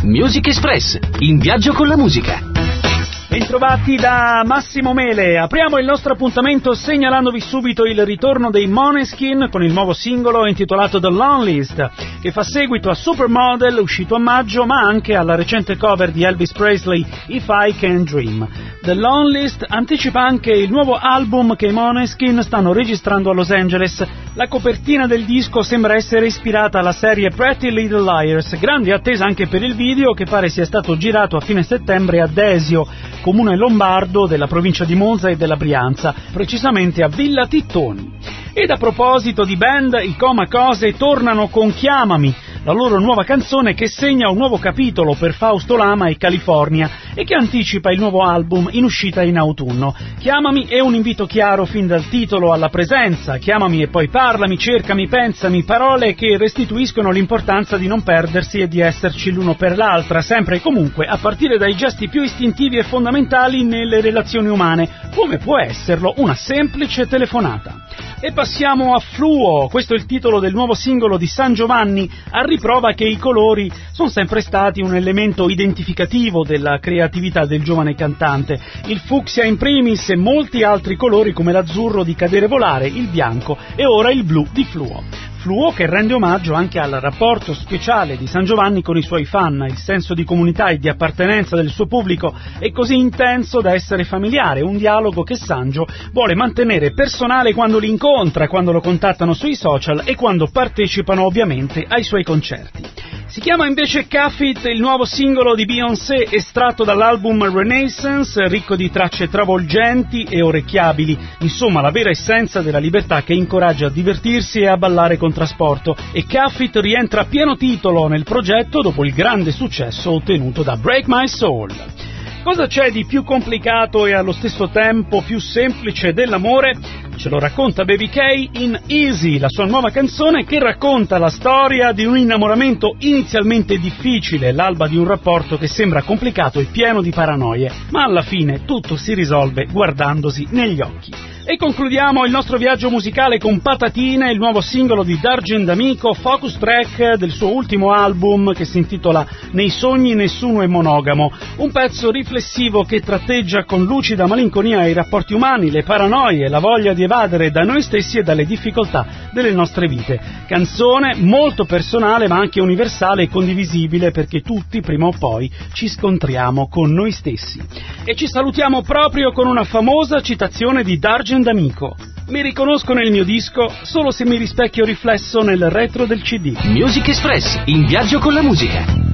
Music Express, in viaggio con la musica. Bentrovati da Massimo Mele. Apriamo il nostro appuntamento segnalandovi subito il ritorno dei Måneskin con il nuovo singolo intitolato The Loneliest, che fa seguito a Supermodel, uscito a maggio, ma anche alla recente cover di Elvis Presley, If I Can Dream. The Loneliest anticipa anche il nuovo album che i Måneskin stanno registrando a Los Angeles. La copertina del disco sembra essere ispirata alla serie Pretty Little Liars, grande attesa anche per il video, che pare sia stato girato a fine settembre a Desio, comune lombardo della provincia di Monza e della Brianza, precisamente a Villa Tittoni. Ed a proposito di band, i Coma Cose tornano con Chiamami, la loro nuova canzone che segna un nuovo capitolo per Fausto Lama e California e che anticipa il nuovo album in uscita in autunno. Chiamami è un invito chiaro fin dal titolo alla presenza, chiamami e poi parlami, cercami, pensami, parole che restituiscono l'importanza di non perdersi e di esserci l'uno per l'altra, sempre e comunque a partire dai gesti più istintivi e fondamentali nelle relazioni umane, come può esserlo una semplice telefonata. E passiamo a Fluo, questo è il titolo del nuovo singolo di San Giovanni, a riprova che i colori sono sempre stati un elemento identificativo della creatività del giovane cantante. Il fucsia in primis e molti altri colori come l'azzurro di Cadere Volare, il bianco e ora il blu di Fluo. Fluo che rende omaggio anche al rapporto speciale di San Giovanni con i suoi fan. Il senso di comunità e di appartenenza del suo pubblico è così intenso da essere familiare, un dialogo che Sangio vuole mantenere personale quando li incontra, quando lo contattano sui social e quando partecipano ovviamente ai suoi concerti. Si chiama invece Cuff It, il nuovo singolo di Beyoncé estratto dall'album Renaissance, ricco di tracce travolgenti e orecchiabili, insomma la vera essenza della libertà che incoraggia a divertirsi e a ballare con trasporto, e Cuff It rientra a pieno titolo nel progetto dopo il grande successo ottenuto da Break My Soul. Cosa c'è di più complicato e allo stesso tempo più semplice dell'amore? Ce lo racconta Baby K in Easy, la sua nuova canzone che racconta la storia di un innamoramento inizialmente difficile, l'alba di un rapporto che sembra complicato e pieno di paranoie, ma alla fine tutto si risolve guardandosi negli occhi. E concludiamo il nostro viaggio musicale con Patatine, il nuovo singolo di Dargen D'Amico, focus track del suo ultimo album che si intitola Nei sogni nessuno è monogamo, un pezzo riflessivo che tratteggia con lucida malinconia i rapporti umani, le paranoie, la voglia di evadere da noi stessi e dalle difficoltà delle nostre vite. Canzone molto personale ma anche universale e condivisibile, perché tutti prima o poi ci scontriamo con noi stessi. E ci salutiamo proprio con una famosa citazione di Dargen D'Amico: mi riconosco nel mio disco solo se mi rispecchio riflesso nel retro del CD. Music Express, in viaggio con la musica.